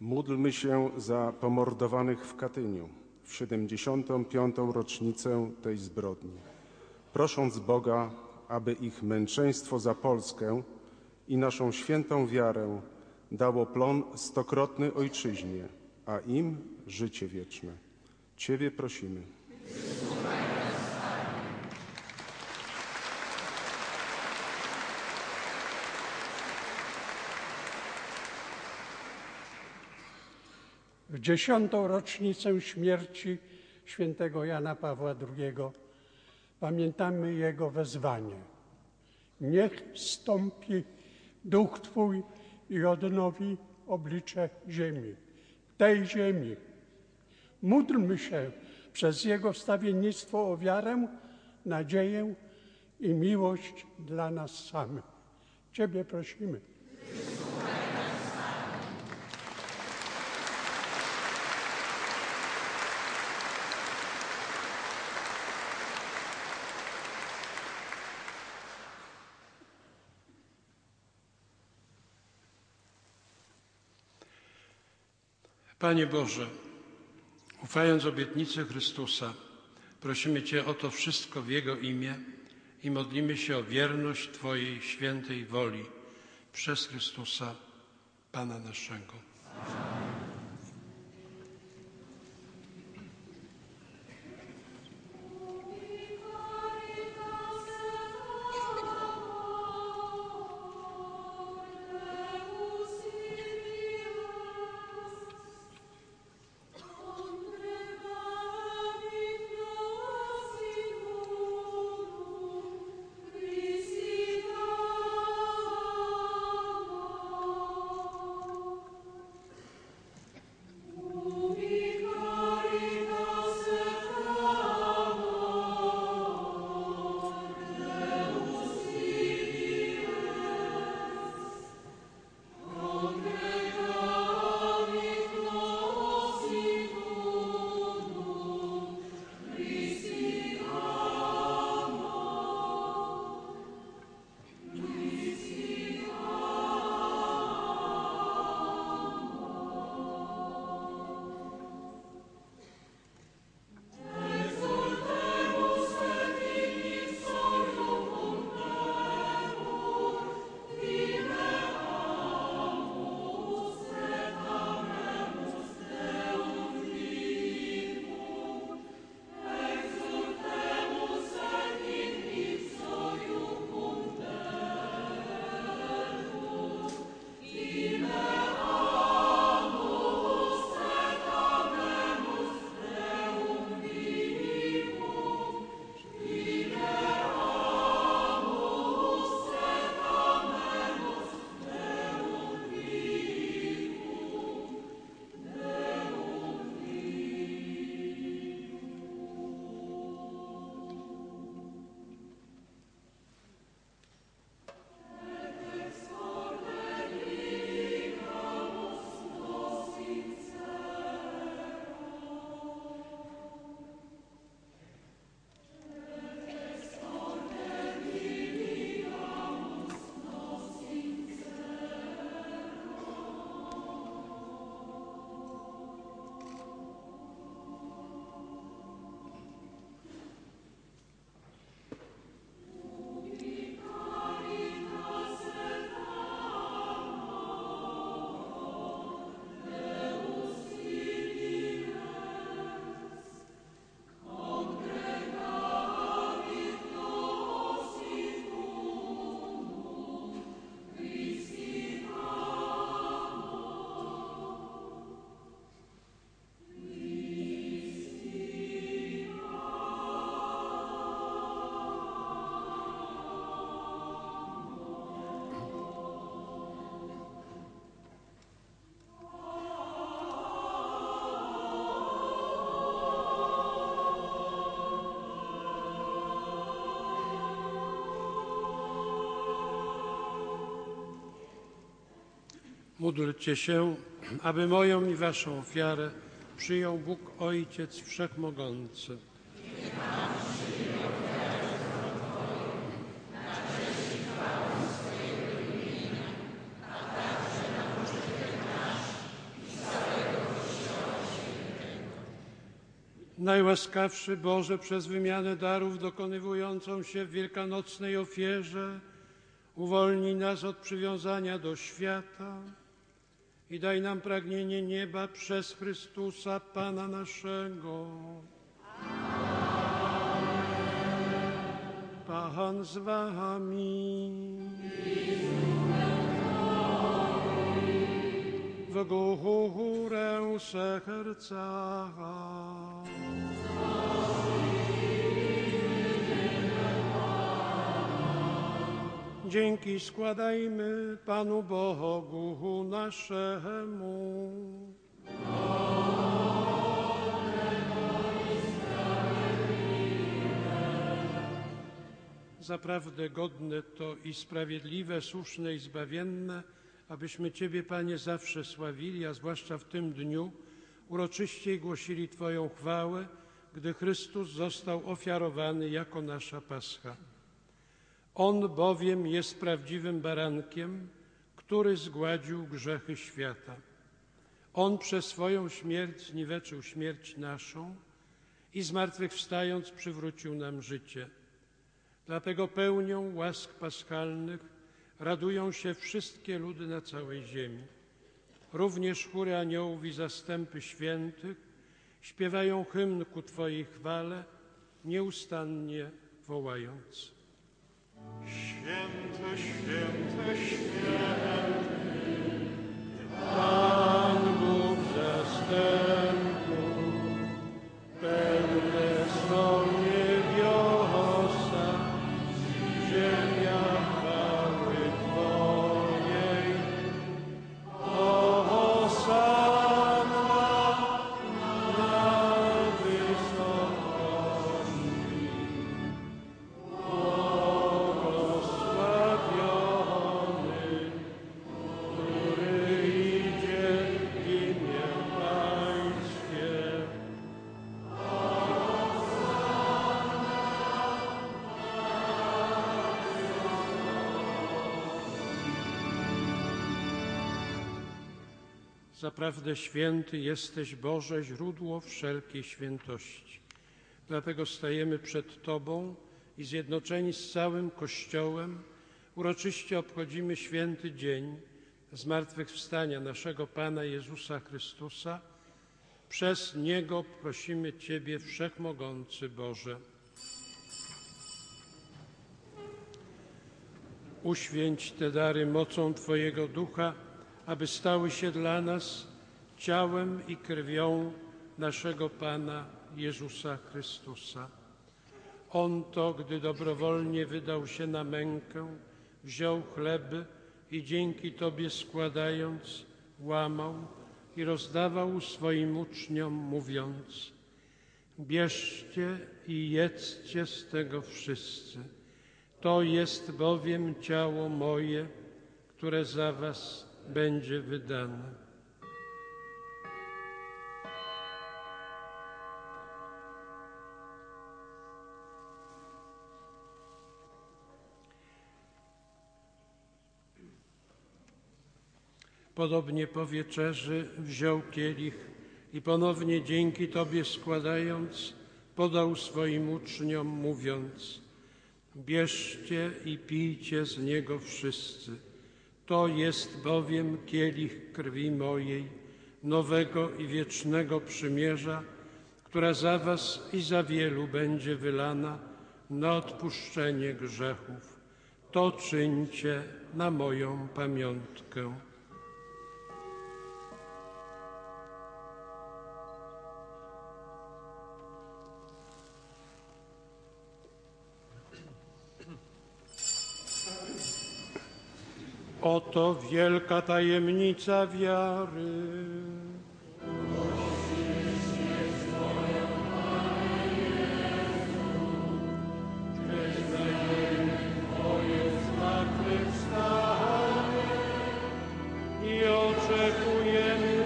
L: Módlmy się za pomordowanych w Katyniu w 75. rocznicę tej zbrodni, prosząc Boga, aby ich męczeństwo za Polskę i naszą świętą wiarę dało plon stokrotny Ojczyźnie, a im życie wieczne. Ciebie prosimy.
B: W 10. rocznicę śmierci świętego Jana Pawła II pamiętamy jego wezwanie. Niech zstąpi Duch Twój i odnowi oblicze ziemi. Tej ziemi. Módlmy się przez jego wstawiennictwo o wiarę, nadzieję i miłość dla nas samych. Ciebie prosimy. Panie Boże, ufając obietnicy Chrystusa, prosimy Cię o to wszystko w Jego imię i modlimy się o wierność Twojej świętej woli przez Chrystusa, Pana naszego. Módlcie się, aby moją i waszą ofiarę przyjął Bóg Ojciec Wszechmogący.
M: Za
B: Najłaskawszy Boże, przez wymianę darów dokonywującą się w wielkanocnej ofierze, uwolnij nas od przywiązania do świata i daj nam pragnienie nieba przez Chrystusa Pana naszego. Pan z wami. W górę serca. Dzięki składajmy Panu Bogu naszemu. Zaprawdę godne to i sprawiedliwe, słuszne i zbawienne, abyśmy Ciebie, Panie, zawsze sławili, a zwłaszcza w tym dniu uroczyście głosili Twoją chwałę, gdy Chrystus został ofiarowany jako nasza Pascha. On bowiem jest prawdziwym barankiem, który zgładził grzechy świata. On przez swoją śmierć zniweczył śmierć naszą i zmartwychwstając przywrócił nam życie. Dlatego pełnią łask paschalnych radują się wszystkie ludy na całej ziemi. Również chóry aniołów i zastępy świętych śpiewają hymn ku Twojej chwale, nieustannie wołając.
D: Święty, święty, święty,
B: Pan Bóg zastępów, pełne są niebiosa, ziemia chwały Twojej. Hosanna na wysokości. Zaprawdę święty jesteś, Boże, źródło wszelkiej świętości. Dlatego stajemy przed Tobą i zjednoczeni z całym Kościołem uroczyście obchodzimy święty dzień zmartwychwstania naszego Pana Jezusa Chrystusa. Przez Niego prosimy Ciebie, Wszechmogący Boże. Uświęć te dary mocą Twojego Ducha, aby stały się dla nas ciałem i krwią naszego Pana Jezusa Chrystusa. On to, gdy dobrowolnie wydał się na mękę, wziął chleb i dzięki Tobie składając, łamał i rozdawał swoim uczniom, mówiąc: bierzcie i jedzcie z tego wszyscy. To jest bowiem ciało moje, które za was będzie wydane. Podobnie po wieczerzy wziął kielich i ponownie dzięki Tobie składając, podał swoim uczniom, mówiąc: bierzcie i pijcie z niego wszyscy. To jest bowiem kielich krwi mojej, nowego i wiecznego przymierza, która za was i za wielu będzie wylana na odpuszczenie grzechów. To czyńcie na moją pamiątkę. Oto wielka tajemnica wiary. I oczekujemy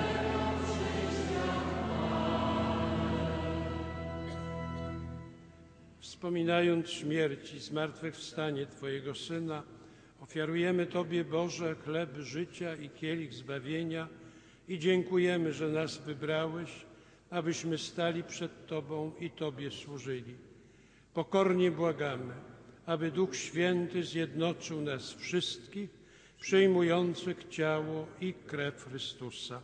B: wspominając śmierć i zmartwychwstanie Twojego Syna, ofiarujemy Tobie, Boże, chleb życia i kielich zbawienia i dziękujemy, że nas wybrałeś, abyśmy stali przed Tobą i Tobie służyli. Pokornie błagamy, aby Duch Święty zjednoczył nas wszystkich, przyjmujących ciało i krew Chrystusa.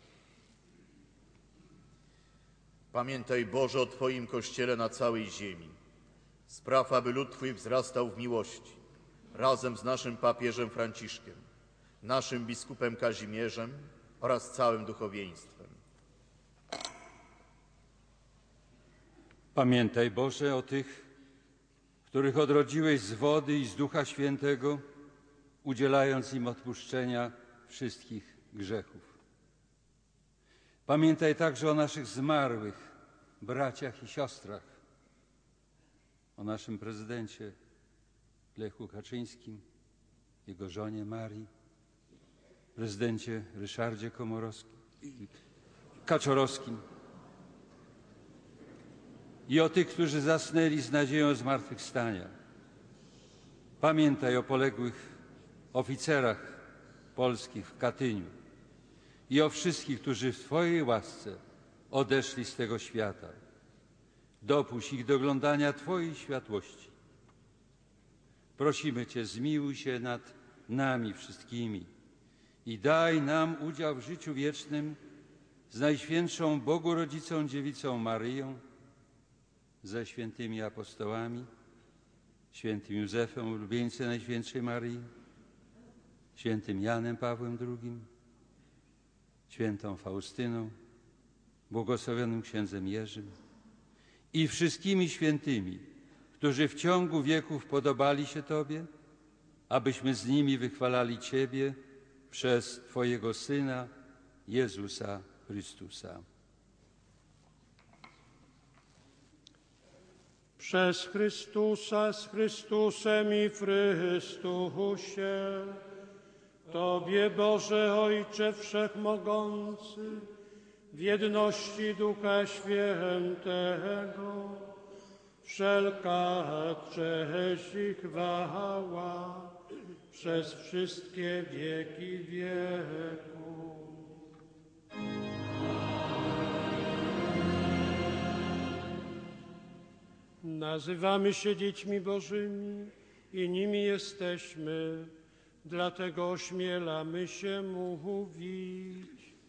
M: Pamiętaj, Boże, o Twoim Kościele na całej ziemi. Spraw, aby lud Twój wzrastał w miłości, razem z naszym papieżem Franciszkiem, naszym biskupem Kazimierzem oraz całym duchowieństwem.
N: Pamiętaj, Boże, o tych, których odrodziłeś z wody i z Ducha Świętego, udzielając im odpuszczenia wszystkich grzechów. Pamiętaj także o naszych zmarłych braciach i siostrach, o naszym prezydencie Lechu Kaczyńskim, jego żonie Marii, prezydencie Ryszardzie Kaczorowskim i o tych, którzy zasnęli z nadzieją zmartwychwstania. Pamiętaj o poległych oficerach polskich w Katyniu i o wszystkich, którzy w Twojej łasce odeszli z tego świata. Dopuść ich do oglądania Twojej światłości. Prosimy Cię, zmiłuj się nad nami wszystkimi i daj nam udział w życiu wiecznym z Najświętszą Bogu Rodzicą Dziewicą Maryją, ze świętymi apostołami, świętym Józefem, ulubieńcem Najświętszej Maryi, świętym Janem Pawłem II, świętą Faustyną, błogosławionym księdzem Jerzym i wszystkimi świętymi, którzy w ciągu wieków podobali się Tobie, abyśmy z nimi wychwalali Ciebie przez Twojego Syna, Jezusa Chrystusa.
B: Przez Chrystusa, z Chrystusem i w Chrystusie, Tobie, Boże Ojcze Wszechmogący, w jedności Ducha Świętego, wszelka cześć i chwała przez wszystkie wieki wieków. Nazywamy się dziećmi Bożymi i nimi jesteśmy, dlatego ośmielamy się mówić.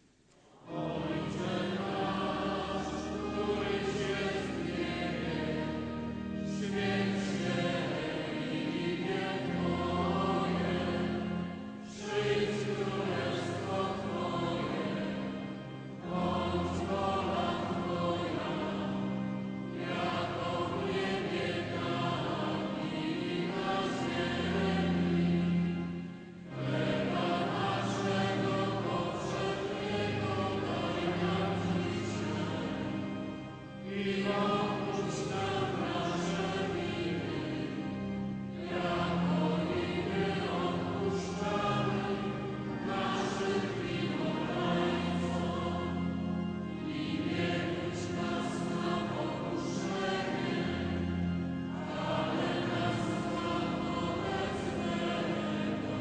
B: Ojcze nasz, któryś jest w niebie, święć się imię Twoje, przyjdź królestwo Twoje, bądź wola Twoja, jako w niebie, tak i na ziemi. Chleba naszego powszedniego daj nam dzisiaj i odpuść nam nasze winy, jako i my odpuszczamy naszym winowajcom. I nie wódź nas na pokuszenie, ale nas zbaw od złego.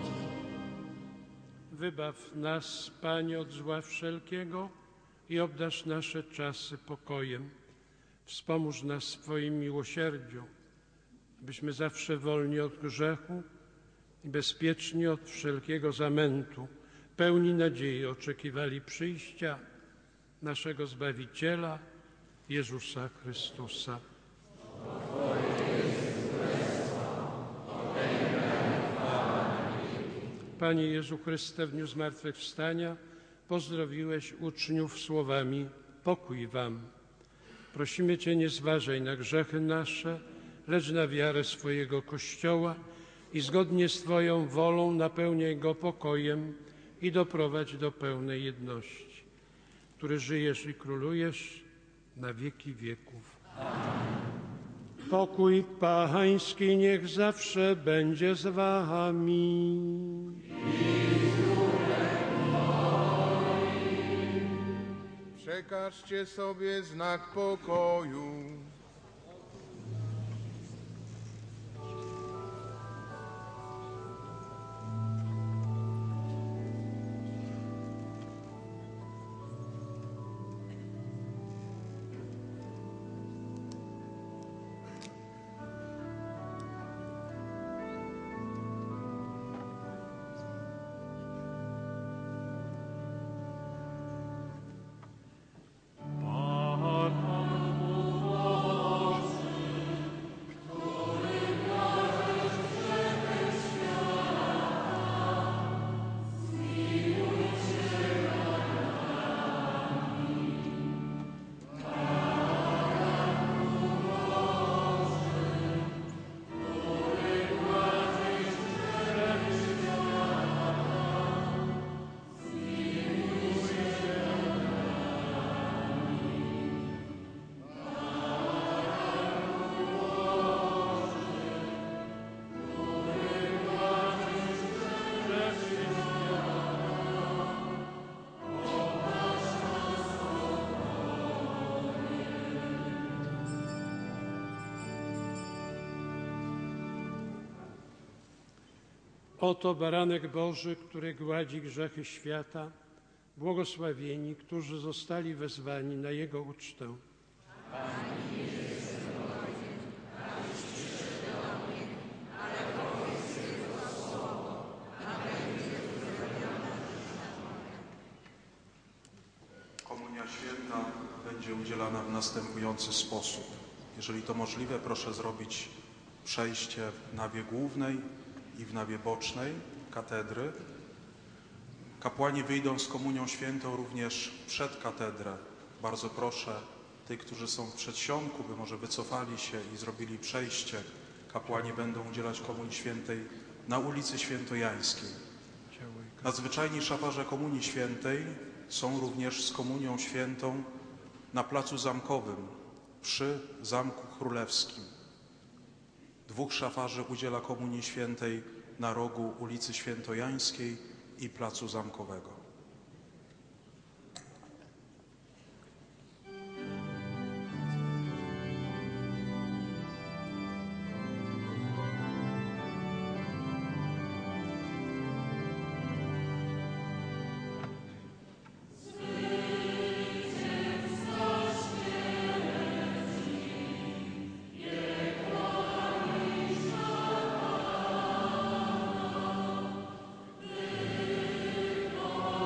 B: Wybaw nas, Panie, od zła wszelkiego i obdarz nasze czasy pokojem. Wspomóż nas swoim miłosierdziu, byśmy zawsze wolni od grzechu i bezpieczni od wszelkiego zamętu, pełni nadziei oczekiwali przyjścia naszego Zbawiciela, Jezusa Chrystusa. Panie Jezu Chryste, w dniu zmartwychwstania pozdrowiłeś uczniów słowami: pokój wam. Prosimy Cię, nie zważaj na grzechy nasze, lecz na wiarę swojego Kościoła i zgodnie z Twoją wolą napełniaj go pokojem i doprowadź do pełnej jedności, który żyjesz i królujesz na wieki wieków. Pokój Pański niech zawsze będzie z Wami.
E: Przekażcie sobie znak pokoju.
B: Oto baranek Boży, który gładzi grzechy świata. Błogosławieni, którzy zostali wezwani na Jego ucztę.
L: Komunia święta będzie udzielana w następujący sposób. Jeżeli to możliwe, proszę zrobić przejście w nawie głównej i w nawie bocznej katedry. Kapłani wyjdą z komunią świętą również przed katedrę. Bardzo proszę tych, którzy są w przedsionku, by może wycofali się i zrobili przejście. Kapłani będą udzielać komunii świętej na ulicy Świętojańskiej. Nadzwyczajni szafarze komunii świętej są również z komunią świętą na placu Zamkowym przy Zamku Królewskim. 2 szafarzy udziela komunii świętej na rogu ulicy Świętojańskiej i placu Zamkowego.
D: Amen.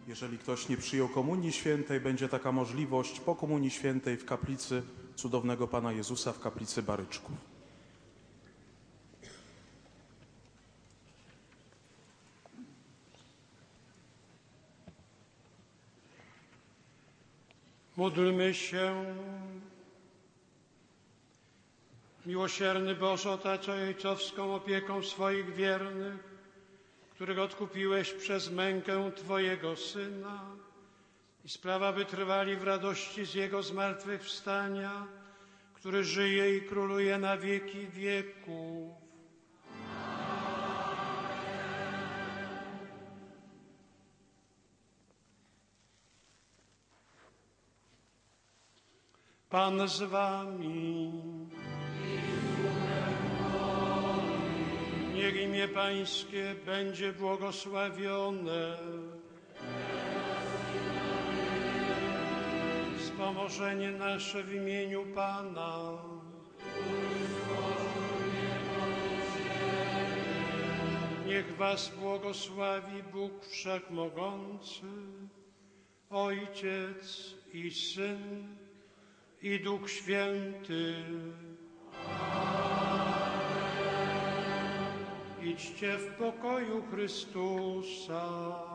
O: Jeżeli ktoś nie przyjął Komunii Świętej, będzie taka możliwość po Komunii Świętej w kaplicy Cudownego Pana Jezusa, w kaplicy Baryczków.
B: Módlmy się. Miłosierny Boże, otaczaj ojcowską opieką swoich wiernych, których odkupiłeś przez mękę Twojego Syna i spraw, aby trwali w radości z Jego zmartwychwstania, który żyje i króluje na wieki wieków. Pan z wami. Niech imię Pańskie będzie błogosławione. Wspomożenie nasze w imieniu Pana. Niech was błogosławi Bóg Wszechmogący, Ojciec i Syn, i Duch Święty. Idźcie w pokoju Chrystusa.